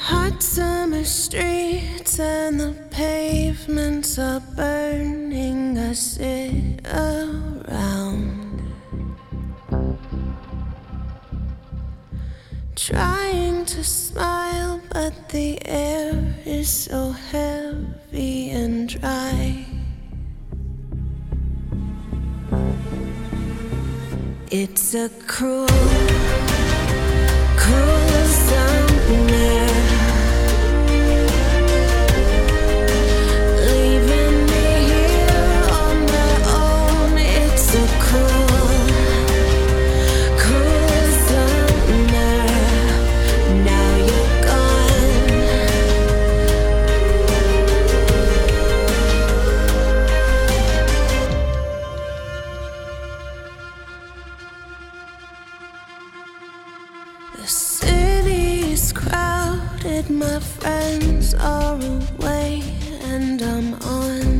Hot summer streets and the pavements are burning. I sit around trying to smile, but the air is so heavy and dry. It's a cruel, cruel summer, leaving me here on my own. It's a cruel, cruel summer. Now you're gone. The city's crowded, my friends are away, and I'm on